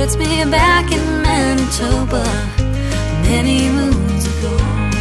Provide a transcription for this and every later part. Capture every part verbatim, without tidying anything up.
puts me back in Manitoba many moons ago.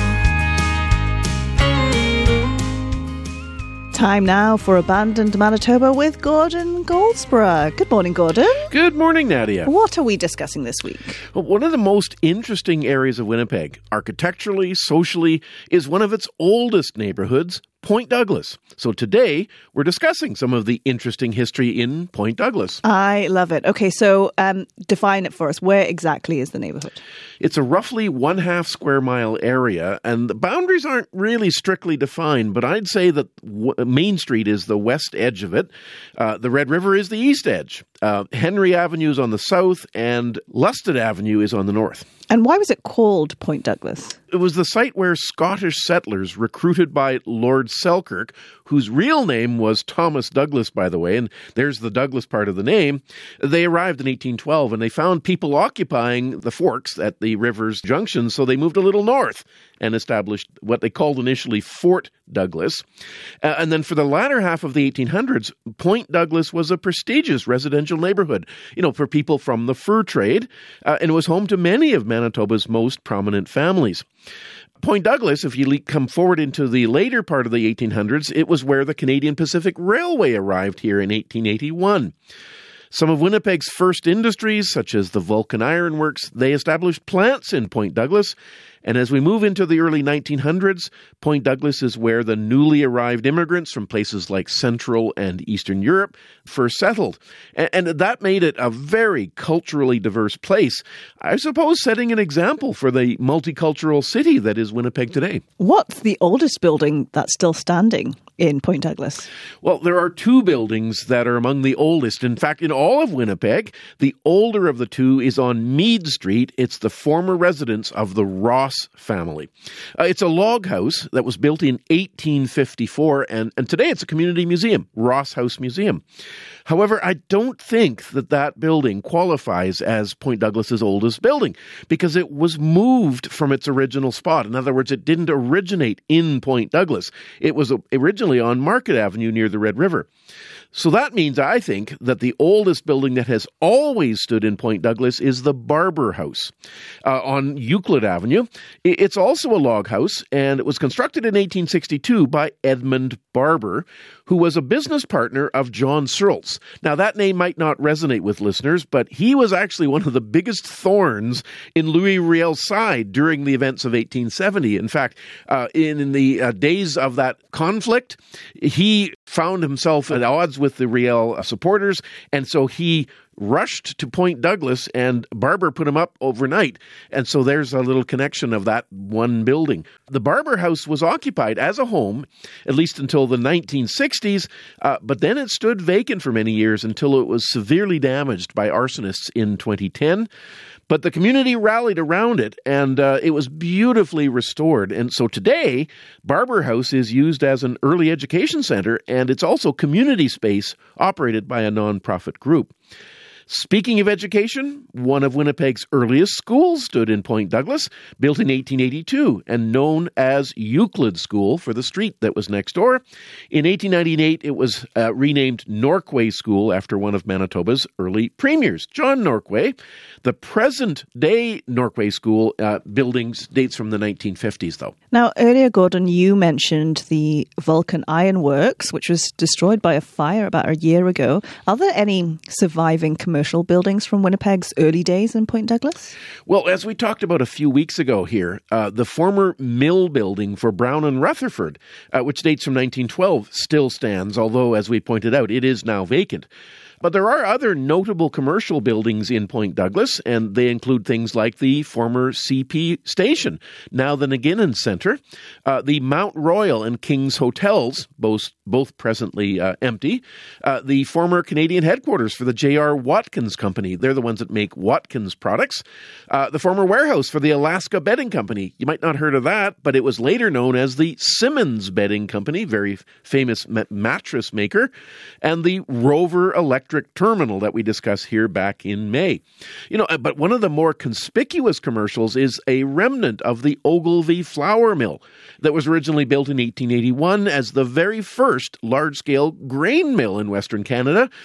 Time now for Abandoned Manitoba with Gordon Goldsborough. Good morning, Gordon. Good morning, Nadia. What are we discussing this week? Well, one of the most interesting areas of Winnipeg, architecturally, socially, is one of its oldest neighborhoods, Point Douglas. So today, we're discussing some of the interesting history in Point Douglas. I love it. Okay, so um, define it for us. Where exactly is the neighborhood? It's a roughly one-half square mile area, and the boundaries aren't really strictly defined, but I'd say that w- Main Street is the west edge of it. Uh, the Red River is the east edge. Uh, Henry Avenue is on the south, and Lusted Avenue is on the north. And why was it called Point Douglas? It was the site where Scottish settlers recruited by Lord Selkirk, whose real name was Thomas Douglas, by the way, and there's the Douglas part of the name. They arrived in eighteen twelve, and they found people occupying the forks at the river's junction, so they moved a little north and established what they called initially Fort Douglas. Uh, and then for the latter half of the eighteen hundreds, Point Douglas was a prestigious residential neighborhood, you know, for people from the fur trade, uh, and it was home to many of Manitoba's most prominent families. Point Douglas, if you come forward into the later part of the eighteen hundreds, it was where the Canadian Pacific Railway arrived here in eighteen eighty-one. Some of Winnipeg's first industries, such as the Vulcan Iron Works, they established plants in Point Douglas. And as we move into the early nineteen hundreds, Point Douglas is where the newly arrived immigrants from places like Central and Eastern Europe first settled. And, and that made it a very culturally diverse place, I suppose setting an example for the multicultural city that is Winnipeg today. What's the oldest building that's still standing in Point Douglas? Well, there are two buildings that are among the oldest. In fact, in all of Winnipeg, the older of the two is on Mead Street. It's the former residence of the Ross family. Uh, it's a log house that was built in eighteen fifty-four, and, and today it's a community museum, Ross House Museum. However, I don't think that that building qualifies as Point Douglas's oldest building because it was moved from its original spot. In other words, it didn't originate in Point Douglas. It was originally on Market Avenue near the Red River. So that means, I think, that the oldest building that has always stood in Point Douglas is the Barber House uh, on Euclid Avenue. It's also a log house, and it was constructed in eighteen sixty-two by Edmund Barber, who was a business partner of John Searles. Now, that name might not resonate with listeners, but he was actually one of the biggest thorns in Louis Riel's side during the events of eighteen seventy. In fact, uh, in, in the uh, days of that conflict, he found himself at odds with the Riel supporters, and so he rushed to Point Douglas, and Barber put him up overnight. And so there's a little connection of that one building. The Barber House was occupied as a home, at least until the nineteen sixties, uh, but then it stood vacant for many years until it was severely damaged by arsonists in twenty ten. But the community rallied around it, and uh, it was beautifully restored. And so today, Barber House is used as an early education center, and it's also community space operated by a nonprofit group. Speaking of education, one of Winnipeg's earliest schools stood in Point Douglas, built in eighteen eighty-two and known as Euclid School for the street that was next door. In eighteen ninety-eight, it was uh, renamed Norquay School after one of Manitoba's early premiers, John Norquay. The present-day Norquay School uh, buildings dates from the nineteen fifties, though. Now, earlier, Gordon, you mentioned the Vulcan Iron Works, which was destroyed by a fire about a year ago. Are there any surviving commercial commercial buildings from Winnipeg's early days in Point Douglas? Well, as we talked about a few weeks ago here, uh, the former mill building for Brown and Rutherford, uh, which dates from nineteen twelve, still stands, although, as we pointed out, it is now vacant. But there are other notable commercial buildings in Point Douglas, and they include things like the former C P station, now the Naginnon Centre, uh, the Mount Royal and King's Hotels, both, both presently uh, empty, uh, the former Canadian headquarters for the J R. Watkins Company. They're the ones that make Watkins products. Uh, the former warehouse for the Alaska Bedding Company. You might not have heard of that, but it was later known as the Simmons Bedding Company, very famous ma- mattress maker, and the Rover Electric Terminal that we discussed here back in May. You know, but one of the more conspicuous commercials is a remnant of the Ogilvy Flour Mill that was originally built in eighteen eighty-one as the very first large-scale grain mill in Western Canada.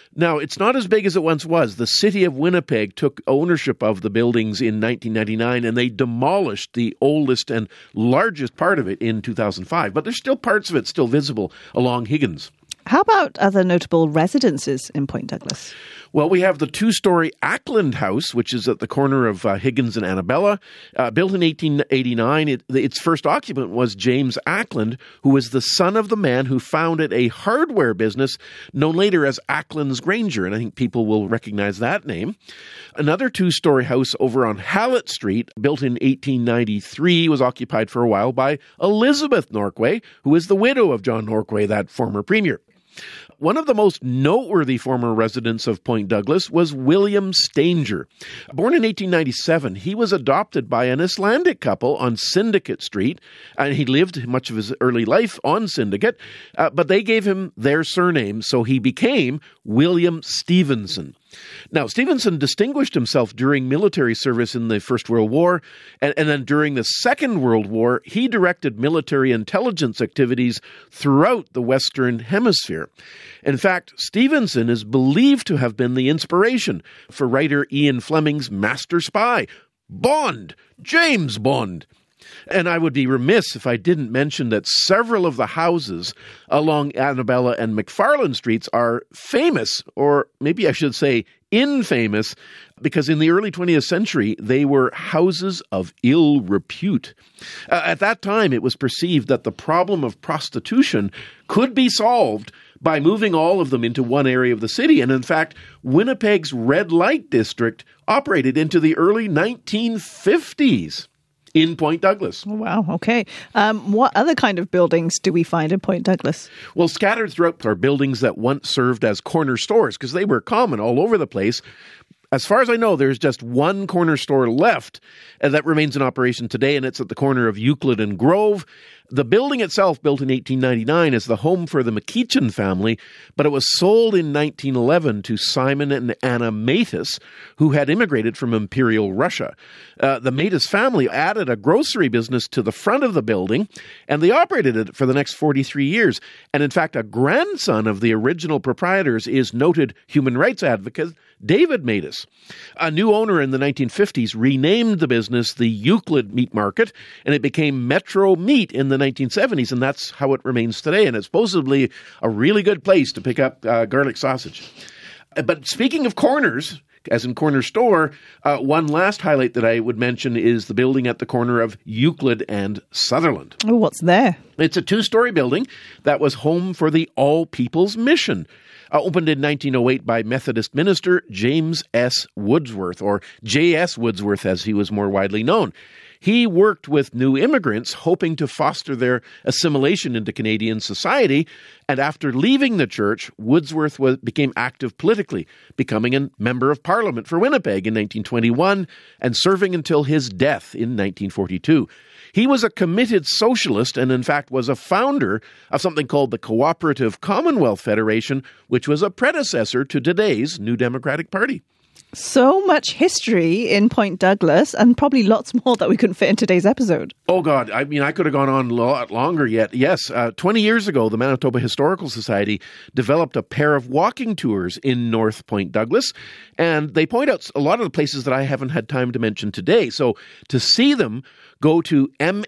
Now, it's not as big as it once was. The city of Winnipeg took ownership of the buildings in nineteen ninety-nine, and they demolished the oldest and largest part of it in two thousand five. But there's still parts of it still visible along Higgins. How about other notable residences in Point Douglas? Well, we have the two-story Ackland House, which is at the corner of uh, Higgins and Annabella. Uh, built in eighteen eighty-nine, it, its first occupant was James Ackland, who was the son of the man who founded a hardware business known later as Ackland's Granger, and I think people will recognize that name. Another two-story house over on Hallett Street, built in eighteen ninety-three, was occupied for a while by Elizabeth Norquay, who is the widow of John Norquay, that former premier. One of the most noteworthy former residents of Point Douglas was William Stanger. Born in eighteen ninety-seven, he was adopted by an Icelandic couple on Syndicate Street, and he lived much of his early life on Syndicate, uh, but they gave him their surname, so he became William Stevenson. Now, Stevenson distinguished himself during military service in the First World War, and, and then during the Second World War, he directed military intelligence activities throughout the Western Hemisphere. In fact, Stevenson is believed to have been the inspiration for writer Ian Fleming's master spy, Bond, James Bond. And I would be remiss if I didn't mention that several of the houses along Annabella and McFarland Streets are famous, or maybe I should say infamous, because in the early twentieth century, they were houses of ill repute. Uh, at that time, it was perceived that the problem of prostitution could be solved by moving all of them into one area of the city. And in fact, Winnipeg's red light district operated into the early nineteen fifties. In Point Douglas. Wow, okay. Um, what other kind of buildings do we find in Point Douglas? Well, scattered throughout are buildings that once served as corner stores, because they were common all over the place. As far as I know, there's just one corner store left and that remains in operation today, and it's at the corner of Euclid and Grove. The building itself, built in eighteen ninety-nine, is the home for the McEachin family, but it was sold in nineteen eleven to Simon and Anna Matus, who had immigrated from Imperial Russia. Uh, the Matus family added a grocery business to the front of the building, and they operated it for the next forty-three years. And in fact, a grandson of the original proprietors is noted human rights advocate David Matus. A new owner in the nineteen fifties renamed the business the Euclid Meat Market, and it became Metro Meat in the nineteen seventies, and that's how it remains today. And it's supposedly a really good place to pick up uh, garlic sausage. But speaking of corners, as in corner store, uh, one last highlight that I would mention is the building at the corner of Euclid and Sutherland. Oh, what's there? It's a two-story building that was home for the All People's Mission. Uh, opened in nineteen oh eight by Methodist minister James S. Woodsworth, or J S. Woodsworth as he was more widely known. He worked with new immigrants, hoping to foster their assimilation into Canadian society, and after leaving the church, Woodsworth was, became active politically, becoming a member of Parliament for Winnipeg in nineteen twenty-one and serving until his death in nineteen forty-two. He was a committed socialist and, in fact, was a founder of something called the Cooperative Commonwealth Federation, which was a predecessor to today's New Democratic Party. So much history in Point Douglas, and probably lots more that we couldn't fit in today's episode. Oh, God. I mean, I could have gone on a lot longer yet. Yes, uh, twenty years ago, the Manitoba Historical Society developed a pair of walking tours in North Point Douglas, and they point out a lot of the places that I haven't had time to mention today. So to see them, go to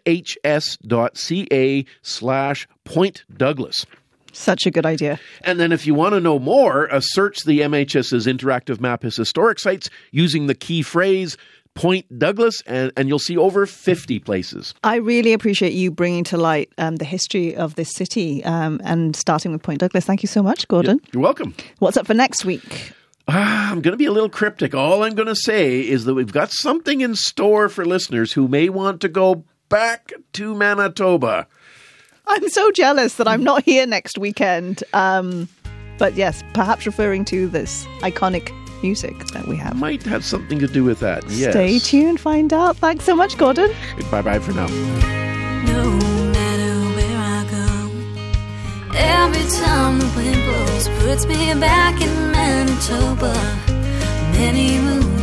mhs.ca slash Point Douglas. Such a good idea. And then if you want to know more, uh, search the MHS's interactive map of historic sites using the key phrase Point Douglas, and, and you'll see over fifty places. I really appreciate you bringing to light um, the history of this city um, and starting with Point Douglas. Thank you so much, Gordon. You're welcome. What's up for next week? Ah, I'm going to be a little cryptic. All I'm going to say is that we've got something in store for listeners who may want to go back to Manitoba. I'm so jealous that I'm not here next weekend. Um, but yes, perhaps referring to this iconic music that we have. Might have something to do with that, yes. Stay tuned, find out. Thanks so much, Gordon. Bye-bye for now. No matter where I go, every time the wind blows puts me back in Manitoba. Many moons